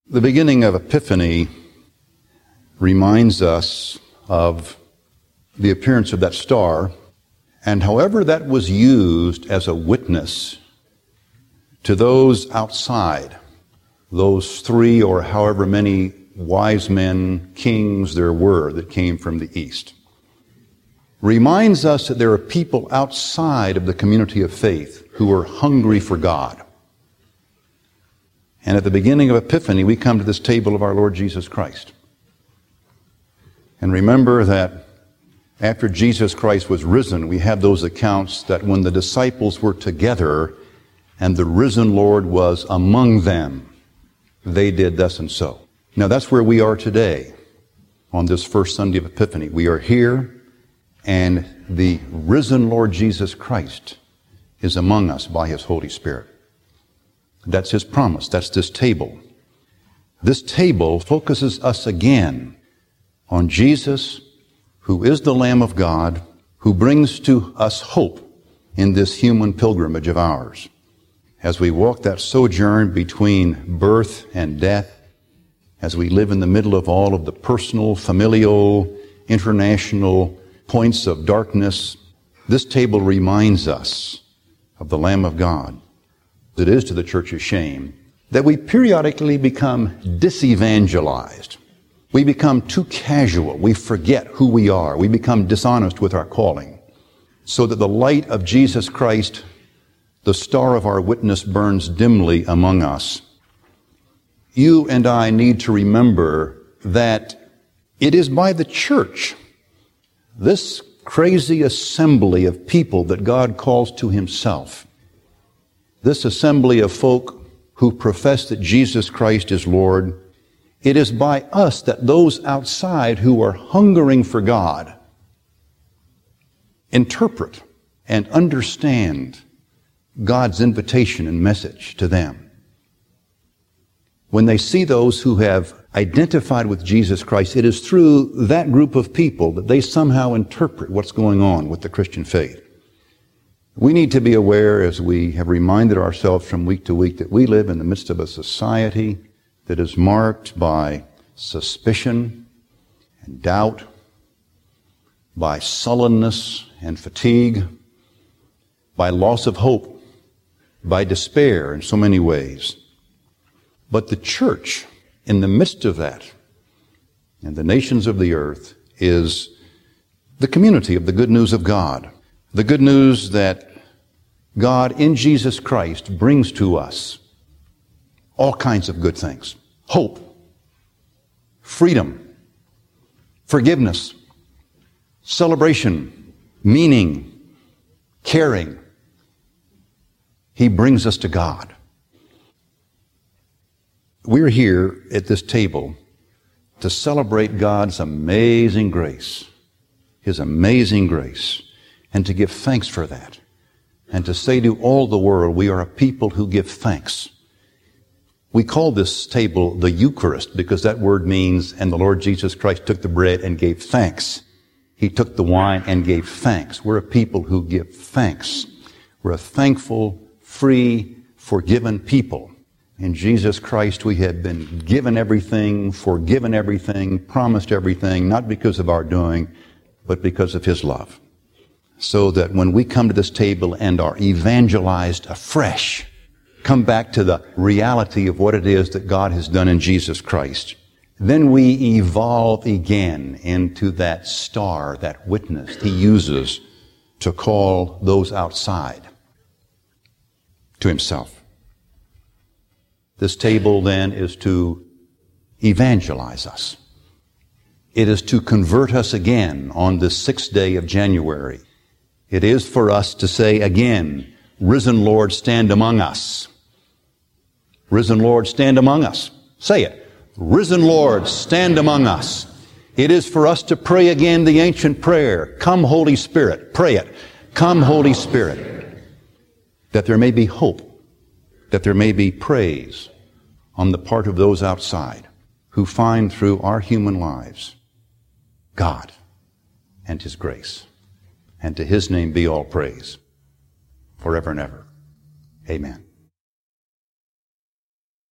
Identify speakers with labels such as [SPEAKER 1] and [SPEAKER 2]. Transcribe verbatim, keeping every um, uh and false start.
[SPEAKER 1] The beginning of Epiphany reminds us of the appearance of that star, and however that was used as a witness to those outside, those three or however many wise men, kings there were that came from the east, reminds us that there are people outside of the community of faith who are hungry for God. And at the beginning of Epiphany, we come to this table of our Lord Jesus Christ. And remember that after Jesus Christ was risen, we have those accounts that when the disciples were together and the risen Lord was among them, they did thus and so. Now that's where we are today on this first Sunday of Epiphany. We are here, and the risen Lord Jesus Christ is among us by His Holy Spirit. That's His promise. That's this table. This table focuses us again on Jesus, who is the Lamb of God, who brings to us hope in this human pilgrimage of ours. As we walk that sojourn between birth and death, as we live in the middle of all of the personal, familial, international points of darkness, this table reminds us of the Lamb of God. It is to the church's shame that we periodically become disevangelized. We become too casual. We forget who we are. We become dishonest with our calling, so that the light of Jesus Christ, the star of our witness, burns dimly among us. You and I need to remember that it is by the church, this crazy assembly of people that God calls to Himself, this assembly of folk who profess that Jesus Christ is Lord, it is by us that those outside who are hungering for God interpret and understand God's invitation and message to them. When they see those who have identified with Jesus Christ, it is through that group of people that they somehow interpret what's going on with the Christian faith. We need to be aware, as we have reminded ourselves from week to week, that we live in the midst of a society that is marked by suspicion and doubt, by sullenness and fatigue, by loss of hope, by despair in so many ways. But the church, in the midst of that, and the nations of the earth, is the community of the good news of God. The good news that God in Jesus Christ brings to us all kinds of good things. Hope, freedom, forgiveness, celebration, meaning, caring. He brings us to God. We're here at this table to celebrate God's amazing grace, His amazing grace, and to give thanks for that, and to say to all the world, we are a people who give thanks. We call this table the Eucharist because that word means, and the Lord Jesus Christ took the bread and gave thanks. He took the wine and gave thanks. We're a people who give thanks. We're a thankful, free, forgiven people. In Jesus Christ, we have been given everything, forgiven everything, promised everything, not because of our doing, but because of His love. So that when we come to this table and are evangelized afresh, come back to the reality of what it is that God has done in Jesus Christ, then we evolve again into that star, that witness He uses to call those outside to Himself. This table then is to evangelize us. It is to convert us again on the sixth day of January. It is for us to say again, risen Lord, stand among us. Risen Lord, stand among us. Say it. Risen Lord, stand among us. It is for us to pray again the ancient prayer. Come, Holy Spirit. Pray it. Come, Holy Spirit. That there may be hope, that there may be praise on the part of those outside who find through our human lives God and His grace. And to His name be all praise forever and ever. Amen.